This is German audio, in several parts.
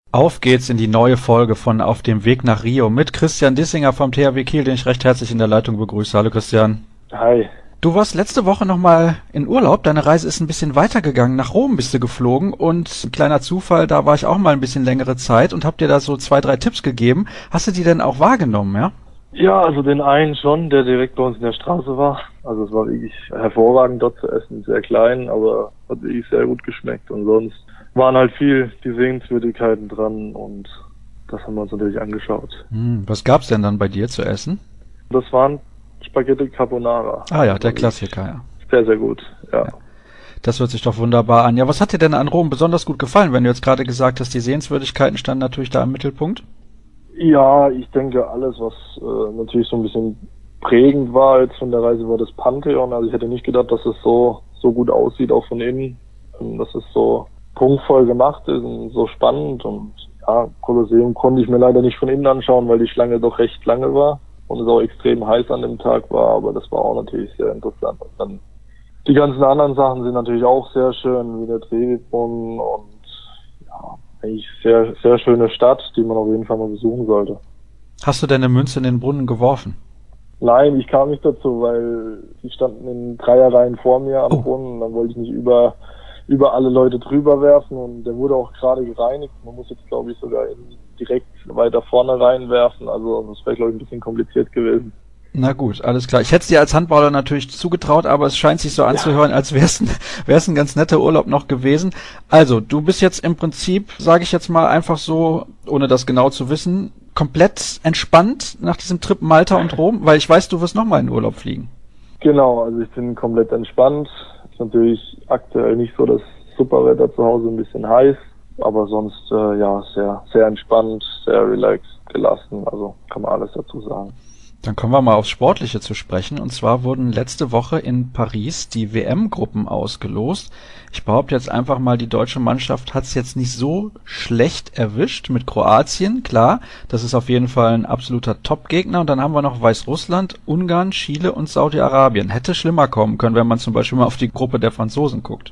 Auf geht's in die neue Folge von Auf dem Weg nach Rio mit Christian Dissinger vom THW Kiel, den ich recht herzlich in der Leitung begrüße. Hallo Christian. Hi. Du warst letzte Woche nochmal in Urlaub. Deine Reise ist ein bisschen weitergegangen. Nach Rom bist du geflogen und ein kleiner Zufall, da war ich auch mal ein bisschen längere Zeit und hab dir da so 2, 3 Tipps gegeben. Hast du die denn auch wahrgenommen, ja? Ja, also den einen schon, der direkt bei uns in der Straße war. Also es war wirklich hervorragend dort zu essen, sehr klein, aber hat wirklich sehr gut geschmeckt. Und sonst waren halt viel die Sehenswürdigkeiten dran und das haben wir uns natürlich angeschaut. Was gab's denn dann bei dir zu essen? Das waren Spaghetti Carbonara. Ah ja, der Klassiker, ja. Sehr, sehr gut, ja. Das hört sich doch wunderbar an. Ja, was hat dir denn an Rom besonders gut gefallen, wenn du jetzt gerade gesagt hast, die Sehenswürdigkeiten standen natürlich da im Mittelpunkt? Ja, ich denke alles, was natürlich so ein bisschen prägend war jetzt von der Reise, war das Pantheon. Also ich hätte nicht gedacht, dass es so gut aussieht, auch von innen, dass es so prunkvoll gemacht ist und so spannend. Und ja, Kolosseum konnte ich mir leider nicht von innen anschauen, weil die Schlange doch recht lange war und es auch extrem heiß an dem Tag war, aber das war auch natürlich sehr interessant. Und dann die ganzen anderen Sachen sind natürlich auch sehr schön, wie der Trevi-Brunnen und ja, eigentlich sehr, sehr schöne Stadt, die man auf jeden Fall mal besuchen sollte. Hast du denn eine Münze in den Brunnen geworfen? Nein, ich kam nicht dazu, weil die standen in Dreierreihen vor mir am Brunnen. Dann wollte ich nicht über alle Leute drüber werfen und der wurde auch gerade gereinigt. Man muss jetzt, glaube ich, sogar direkt weiter vorne reinwerfen. Also das wäre, glaube ich, ein bisschen kompliziert gewesen. Na gut, alles klar. Ich hätte es dir als Handballer natürlich zugetraut, aber es scheint sich so anzuhören, als wär's ein ganz netter Urlaub noch gewesen. Also, du bist jetzt im Prinzip, sage ich jetzt mal einfach so, ohne das genau zu wissen, komplett entspannt nach diesem Trip Malta und Rom, weil ich weiß, du wirst nochmal in Urlaub fliegen. Genau, also ich bin komplett entspannt. Ist natürlich aktuell nicht so das Superwetter zu Hause, ein bisschen heiß, aber sonst ja sehr, sehr entspannt, sehr relaxed, gelassen, also kann man alles dazu sagen. Dann kommen wir mal aufs Sportliche zu sprechen. Und zwar wurden letzte Woche in Paris die WM-Gruppen ausgelost. Ich behaupte jetzt einfach mal, die deutsche Mannschaft hat es jetzt nicht so schlecht erwischt mit Kroatien. Klar, das ist auf jeden Fall ein absoluter Top-Gegner. Und dann haben wir noch Weißrussland, Ungarn, Chile und Saudi-Arabien. Hätte schlimmer kommen können, wenn man zum Beispiel mal auf die Gruppe der Franzosen guckt.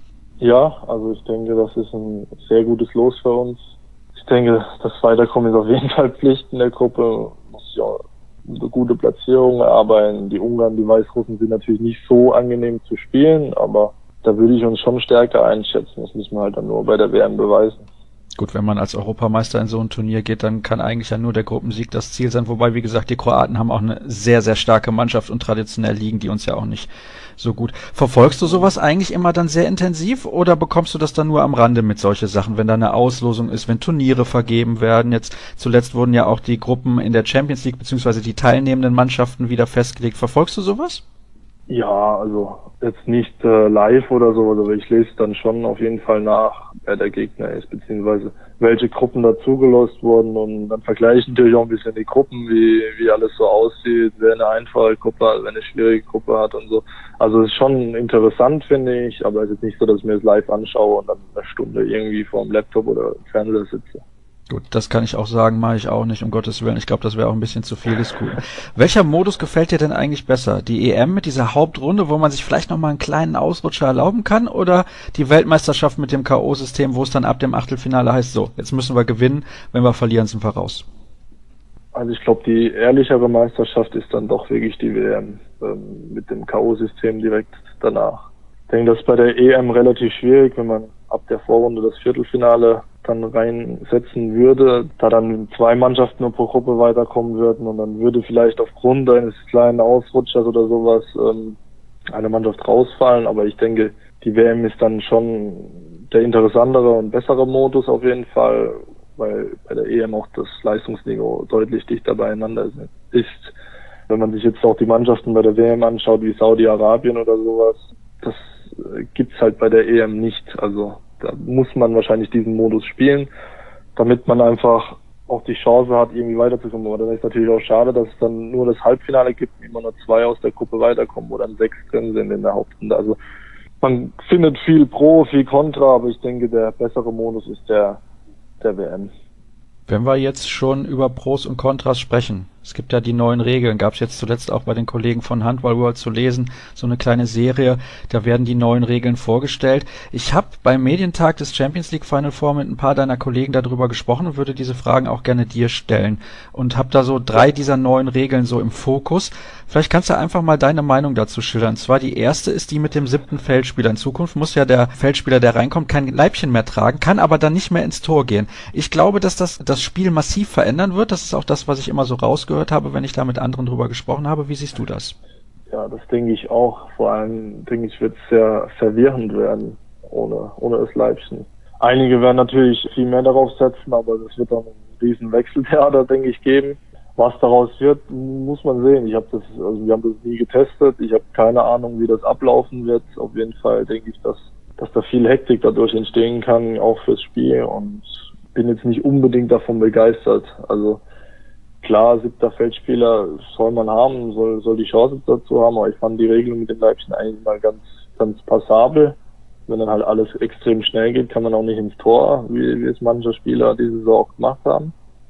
Ja, also ich denke, das ist ein sehr gutes Los für uns. Ich denke, das Weiterkommen ist auf jeden Fall Pflicht in der Gruppe. Muss ja eine gute Platzierung erarbeiten. Die Ungarn, die Weißrussen sind natürlich nicht so angenehm zu spielen, aber da würde ich uns schon stärker einschätzen. Das müssen wir halt dann nur bei der WM beweisen. Gut, wenn man als Europameister in so ein Turnier geht, dann kann eigentlich ja nur der Gruppensieg das Ziel sein. Wobei, wie gesagt, die Kroaten haben auch eine sehr, sehr starke Mannschaft und traditionell liegen die uns ja auch nicht so gut. Verfolgst du sowas eigentlich immer dann sehr intensiv oder bekommst du das dann nur am Rande mit solche Sachen, wenn da eine Auslosung ist, wenn Turniere vergeben werden? Jetzt zuletzt wurden ja auch die Gruppen in der Champions League beziehungsweise die teilnehmenden Mannschaften wieder festgelegt. Verfolgst du sowas? Ja, also jetzt nicht live oder so, aber ich lese dann schon auf jeden Fall nach, wer der Gegner ist, beziehungsweise welche Gruppen dazugelost wurden und dann vergleiche ich natürlich auch ein bisschen die Gruppen, wie alles so aussieht, wer eine einfache Gruppe hat, wer eine schwierige Gruppe hat und so. Also es ist schon interessant, finde ich, aber es ist nicht so, dass ich mir das live anschaue und dann eine Stunde irgendwie vor dem Laptop oder Fernseher sitze. Gut, das kann ich auch sagen, mache ich auch nicht, um Gottes Willen. Ich glaube, das wäre auch ein bisschen zu viel des Guten. Welcher Modus gefällt dir denn eigentlich besser? Die EM mit dieser Hauptrunde, wo man sich vielleicht nochmal einen kleinen Ausrutscher erlauben kann, oder die Weltmeisterschaft mit dem K.O.-System, wo es dann ab dem Achtelfinale heißt, so, jetzt müssen wir gewinnen, wenn wir verlieren, sind wir raus? Also ich glaube, die ehrlichere Meisterschaft ist dann doch wirklich die WM mit dem K.O.-System direkt danach. Ich denke, das ist bei der EM relativ schwierig, wenn man ab der Vorrunde das Viertelfinale dann reinsetzen würde, da dann 2 Mannschaften nur pro Gruppe weiterkommen würden und dann würde vielleicht aufgrund eines kleinen Ausrutschers oder sowas eine Mannschaft rausfallen, aber ich denke, die WM ist dann schon der interessantere und bessere Modus auf jeden Fall, weil bei der EM auch das Leistungsniveau deutlich dichter beieinander ist. Wenn man sich jetzt auch die Mannschaften bei der WM anschaut, wie Saudi-Arabien oder sowas, das gibt's halt bei der EM nicht, also da muss man wahrscheinlich diesen Modus spielen, damit man einfach auch die Chance hat, irgendwie weiterzukommen. Aber dann ist natürlich auch schade, dass es dann nur das Halbfinale gibt, immer nur 2 aus der Gruppe weiterkommen, wo dann 6 drin sind in der Hauptrunde. Also man findet viel Pro, viel Contra, aber ich denke, der bessere Modus ist der WM. Wenn wir jetzt schon über Pros und Kontras sprechen, Es gibt ja die neuen Regeln, gab es jetzt zuletzt auch bei den Kollegen von Handball World zu lesen, so eine kleine Serie, da werden die neuen Regeln vorgestellt. Ich habe beim Medientag des Champions League Final Four mit ein paar deiner Kollegen darüber gesprochen und würde diese Fragen auch gerne dir stellen und habe da so 3 dieser neuen Regeln so im Fokus. Vielleicht kannst du einfach mal deine Meinung dazu schildern. Und zwar die erste ist die mit dem 7. Feldspieler. In Zukunft muss ja der Feldspieler, der reinkommt, kein Leibchen mehr tragen, kann aber dann nicht mehr ins Tor gehen. Ich glaube, dass das Spiel massiv verändern wird. Das ist auch das, was ich immer so rausgehört habe, wenn ich da mit anderen drüber gesprochen habe. Wie siehst du das? Ja, das denke ich auch. Vor allem, denke ich, wird es sehr verwirrend werden, ohne das Leibchen. Einige werden natürlich viel mehr darauf setzen, aber das wird dann einen riesen Wechseltheater, denke ich, geben. Was daraus wird, muss man sehen. Wir haben das nie getestet. Ich habe keine Ahnung, wie das ablaufen wird. Auf jeden Fall denke ich, dass da viel Hektik dadurch entstehen kann, auch fürs Spiel, und bin jetzt nicht unbedingt davon begeistert. Also klar, 7. Feldspieler soll man haben, soll die Chance dazu haben, aber ich fand die Regelung mit den Leibchen eigentlich mal ganz, ganz passabel. Wenn dann halt alles extrem schnell geht, kann man auch nicht ins Tor, wie es manche Spieler diese Saison auch gemacht haben.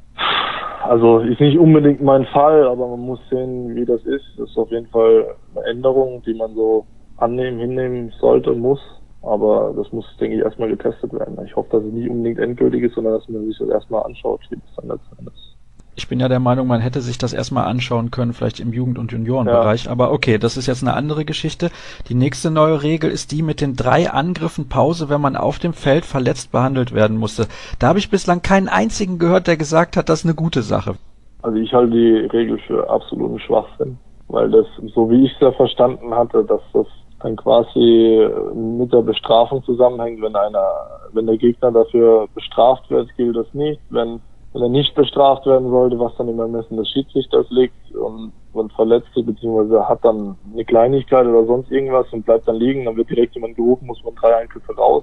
Also ist nicht unbedingt mein Fall, aber man muss sehen, wie das ist. Das ist auf jeden Fall eine Änderung, die man so hinnehmen sollte, muss. Aber das muss, denke ich, erstmal getestet werden. Ich hoffe, dass es nicht unbedingt endgültig ist, sondern dass man sich das erstmal anschaut, wie das dann letztendlich ist. Ich bin ja der Meinung, man hätte sich das erstmal anschauen können, vielleicht im Jugend- und Juniorenbereich. Ja. Aber okay, das ist jetzt eine andere Geschichte. Die nächste neue Regel ist die mit den 3 Angriffen Pause, wenn man auf dem Feld verletzt behandelt werden musste. Da habe ich bislang keinen einzigen gehört, der gesagt hat, das ist eine gute Sache. Also ich halte die Regel für absoluten Schwachsinn, weil das, so wie ich es ja verstanden hatte, dass das dann quasi mit der Bestrafung zusammenhängt. Wenn der Gegner dafür bestraft wird, gilt das nicht. Wenn er nicht bestraft werden sollte, was dann im Ermessen des Schiedsrichters liegt, und man verletzt sich bzw. hat dann eine Kleinigkeit oder sonst irgendwas und bleibt dann liegen, dann wird direkt jemand gerufen, muss man 3 Eingriffe raus.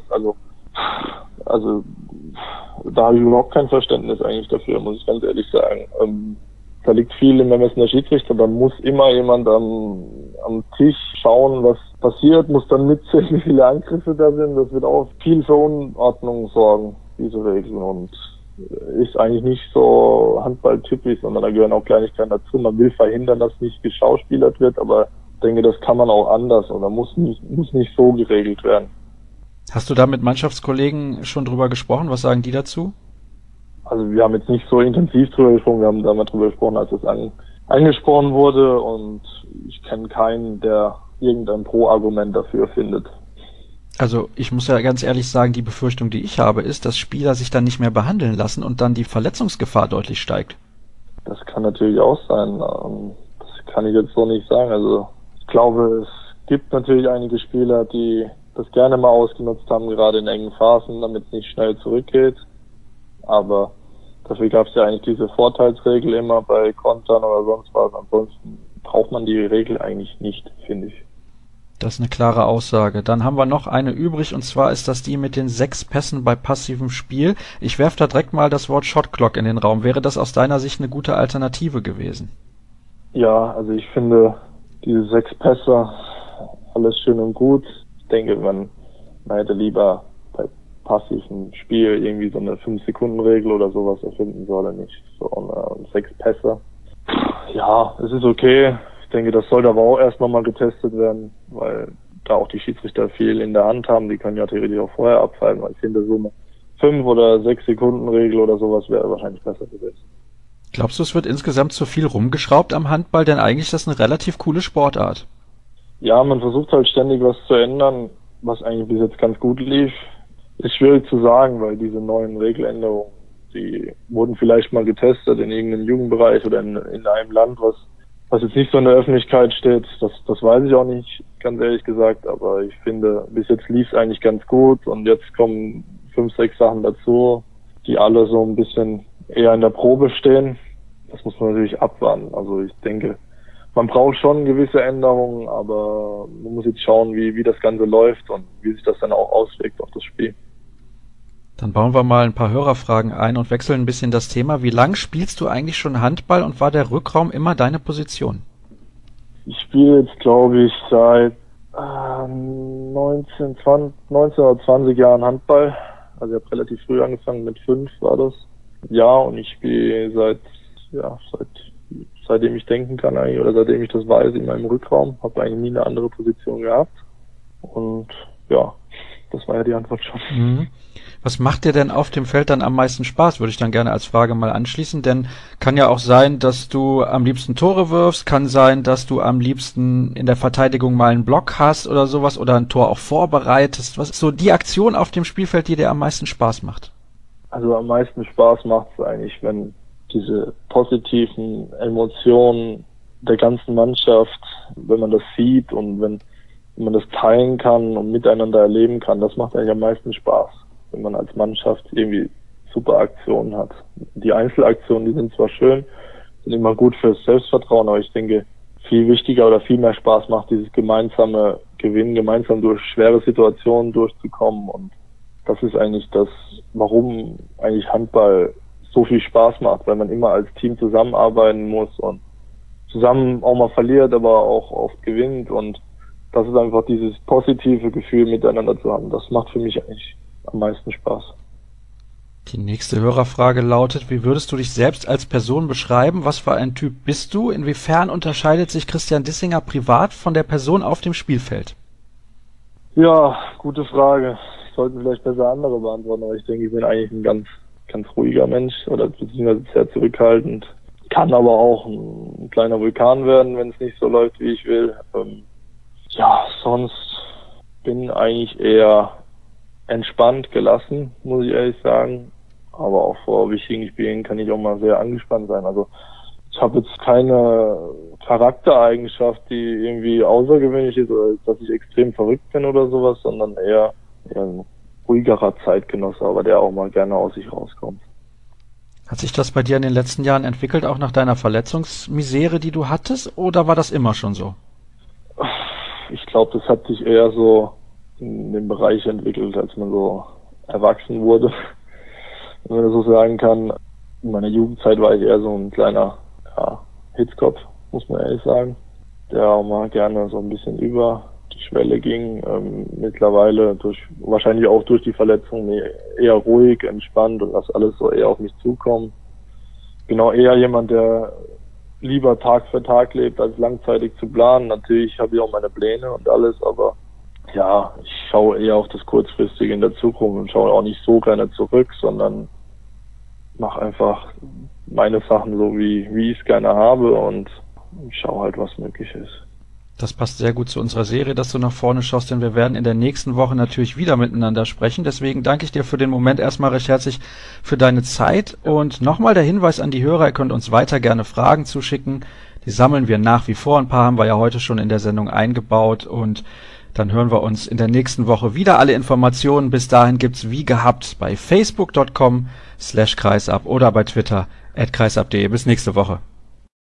Also da habe ich überhaupt kein Verständnis eigentlich dafür, muss ich ganz ehrlich sagen. Da liegt viel im Ermessen der Schiedsrichter, da muss immer jemand am Tisch schauen, was passiert, muss dann mitzählen, wie viele Angriffe da sind. Das wird auch viel für Unordnung sorgen, diese Regeln, und ist eigentlich nicht so handballtypisch, sondern da gehören auch Kleinigkeiten dazu. Man will verhindern, dass nicht geschauspielert wird, aber ich denke, das kann man auch anders oder muss nicht so geregelt werden. Hast du da mit Mannschaftskollegen schon drüber gesprochen? Was sagen die dazu? Also wir haben jetzt nicht so intensiv drüber gesprochen, wir haben da mal drüber gesprochen, als es angesprochen wurde, und ich kenne keinen, der irgendein Pro-Argument dafür findet. Also ich muss ja ganz ehrlich sagen, die Befürchtung, die ich habe, ist, dass Spieler sich dann nicht mehr behandeln lassen und dann die Verletzungsgefahr deutlich steigt. Das kann natürlich auch sein. Das kann ich jetzt so nicht sagen. Also ich glaube, es gibt natürlich einige Spieler, die das gerne mal ausgenutzt haben, gerade in engen Phasen, damit es nicht schnell zurückgeht. Aber dafür gab es ja eigentlich diese Vorteilsregel immer bei Kontern oder sonst was. Ansonsten braucht man die Regel eigentlich nicht, finde ich. Das ist eine klare Aussage. Dann haben wir noch eine übrig, und zwar ist das die mit den 6 Pässen bei passivem Spiel. Ich werfe da direkt mal das Wort Shot Clock in den Raum. Wäre das aus deiner Sicht eine gute Alternative gewesen? Ja, also ich finde diese 6 Pässe, alles schön und gut. Ich denke, man hätte lieber bei passivem Spiel irgendwie so eine 5-Sekunden-Regel oder sowas erfinden sollen, nicht so eine 6 Pässe. Ja, es ist okay. Ich denke, das sollte aber auch erst nochmal getestet werden, weil da auch die Schiedsrichter viel in der Hand haben. Die können ja theoretisch auch vorher abpfeifen, weil ich finde, so eine 5- oder 6-Sekunden-Regel oder sowas wäre wahrscheinlich besser gewesen. Glaubst du, es wird insgesamt zu viel rumgeschraubt am Handball? Denn eigentlich ist das eine relativ coole Sportart. Ja, man versucht halt ständig was zu ändern, was eigentlich bis jetzt ganz gut lief. Ist schwierig zu sagen, weil diese neuen Regeländerungen, die wurden vielleicht mal getestet in irgendeinem Jugendbereich oder in einem Land, was jetzt nicht so in der Öffentlichkeit steht. Das weiß ich auch nicht, ganz ehrlich gesagt, aber ich finde, bis jetzt lief es eigentlich ganz gut, und jetzt kommen 5, 6 Sachen dazu, die alle so ein bisschen eher in der Probe stehen. Das muss man natürlich abwarten. Also ich denke, man braucht schon gewisse Änderungen, aber man muss jetzt schauen, wie das Ganze läuft und wie sich das dann auch auswirkt auf das Spiel. Dann bauen wir mal ein paar Hörerfragen ein und wechseln ein bisschen das Thema. Wie lang spielst du eigentlich schon Handball und war der Rückraum immer deine Position? Ich spiele jetzt, glaube ich, seit 19 oder 20 Jahren Handball. Also ich habe relativ früh angefangen, mit 5 war das. Ja, und ich spiele seit seitdem ich denken kann eigentlich, oder seitdem ich das weiß, in meinem Rückraum. Habe eigentlich nie eine andere Position gehabt. Und ja, das war ja die Antwort schon. Mhm. Was macht dir denn auf dem Feld dann am meisten Spaß? Würde ich dann gerne als Frage mal anschließen, denn kann ja auch sein, dass du am liebsten Tore wirfst, kann sein, dass du am liebsten in der Verteidigung mal einen Block hast oder sowas oder ein Tor auch vorbereitest. Was ist so die Aktion auf dem Spielfeld, die dir am meisten Spaß macht? Also am meisten Spaß macht es eigentlich, wenn diese positiven Emotionen der ganzen Mannschaft, wenn man das sieht und wenn man das teilen kann und miteinander erleben kann, das macht eigentlich am meisten Spaß, wenn man als Mannschaft irgendwie super Aktionen hat. Die Einzelaktionen, die sind zwar schön, sind immer gut fürs Selbstvertrauen, aber ich denke, viel wichtiger oder viel mehr Spaß macht dieses gemeinsame Gewinnen, gemeinsam durch schwere Situationen durchzukommen, und das ist eigentlich das, warum eigentlich Handball so viel Spaß macht, weil man immer als Team zusammenarbeiten muss und zusammen auch mal verliert, aber auch oft gewinnt, und das ist einfach dieses positive Gefühl miteinander zu haben. Das macht für mich eigentlich am meisten Spaß. Die nächste Hörerfrage lautet, wie würdest du dich selbst als Person beschreiben? Was für ein Typ bist du? Inwiefern unterscheidet sich Christian Dissinger privat von der Person auf dem Spielfeld? Ja, gute Frage. Sollten vielleicht besser andere beantworten, aber ich denke, ich bin eigentlich ein ganz ruhiger Mensch, oder beziehungsweise sehr zurückhaltend. Kann aber auch ein kleiner Vulkan werden, wenn es nicht so läuft, wie ich will. Ja, sonst bin eigentlich eher entspannt, gelassen, muss ich ehrlich sagen. Aber auch vor wichtigen Spielen kann ich auch mal sehr angespannt sein. Also ich habe jetzt keine Charaktereigenschaft, die irgendwie außergewöhnlich ist oder dass ich extrem verrückt bin oder sowas, sondern eher ein ruhigerer Zeitgenosse, aber der auch mal gerne aus sich rauskommt. Hat sich das bei dir in den letzten Jahren entwickelt, auch nach deiner Verletzungsmisere, die du hattest, oder war das immer schon so? Ich glaube, das hat sich eher so in dem Bereich entwickelt, als man so erwachsen wurde, wenn man das so sagen kann. In meiner Jugendzeit war ich eher so ein kleiner Hitzkopf, muss man ehrlich sagen, der auch mal gerne so ein bisschen über die Schwelle ging. Mittlerweile wahrscheinlich auch durch die Verletzung eher ruhig, entspannt und lass alles so eher auf mich zukommen. Genau, eher jemand, der lieber Tag für Tag lebt, als langzeitig zu planen. Natürlich habe ich auch meine Pläne und alles, aber ja, ich schaue eher auf das Kurzfristige in der Zukunft und schaue auch nicht so gerne zurück, sondern mache einfach meine Sachen so, wie ich es gerne habe, und schaue halt, was möglich ist. Das passt sehr gut zu unserer Serie, dass du nach vorne schaust, denn wir werden in der nächsten Woche natürlich wieder miteinander sprechen. Deswegen danke ich dir für den Moment erstmal recht herzlich für deine Zeit. Und nochmal der Hinweis an die Hörer, ihr könnt uns weiter gerne Fragen zuschicken. Die sammeln wir nach wie vor. Ein paar haben wir ja heute schon in der Sendung eingebaut. Und dann hören wir uns in der nächsten Woche wieder. Alle Informationen bis dahin gibt's wie gehabt bei facebook.com/kreisab oder bei Twitter @kreisab.de. Bis nächste Woche.